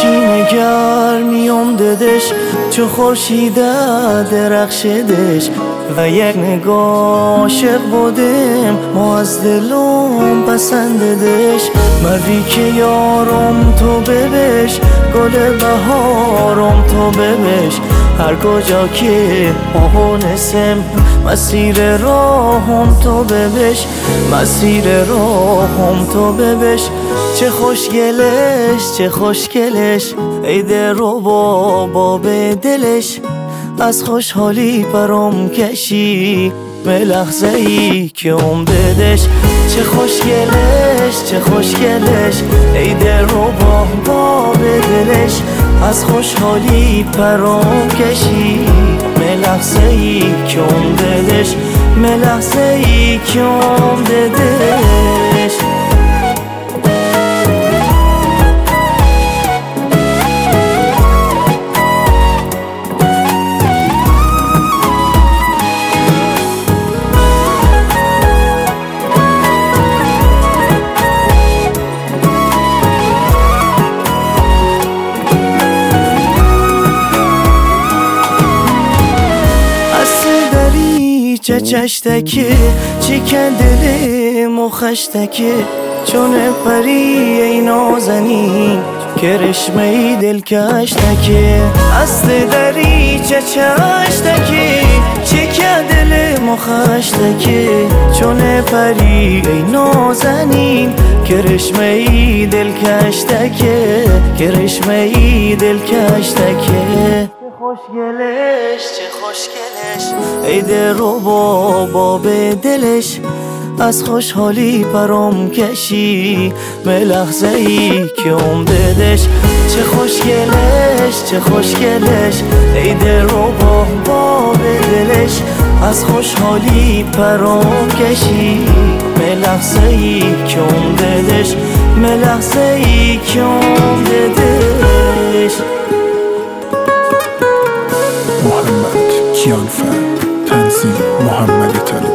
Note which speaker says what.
Speaker 1: سینه گرمیام ددش چو خورشید درخشدش و یک نگاه عاشق بودم ما از دلم پسنددش مردی که یارم تو ببش گل بهارم تو ببش هر کجا که آهونسم مسیر راهم تو ببش مسیر راهم تو ببش چه خوشگلش چه خوشگلش ای دل رو بابا به دلش از خوشحالی برام کشی به لحظه ای که ددش چه خوشگلش چه خوشگلش ای دل رو بابا به دلش از خوشحالی برام کشی به لحظه ای که ددش به لحظه ای که ددش چشتکی چیکن دلم و خشتکی چون پری ای نازنین کرشمه ای دل کشتکی است دری چشتکی چیکن دلم و خشتکی چون پری ای نازنین کرشمه ای دل کشتکی کرشمه ای دل کشتکی خوشگلش چه خوشگلش ای دل رو بابا به دلش از خوشحالی برام کشی به لحظه ای که ددش چه خوشگلش چه خوشگلش ای دل رو بابا به دلش از خوشحالی برام کشی به لحظه ای که ددش به لحظه ای که ددش
Speaker 2: محمد کیانفر تنظیم محمد طلایی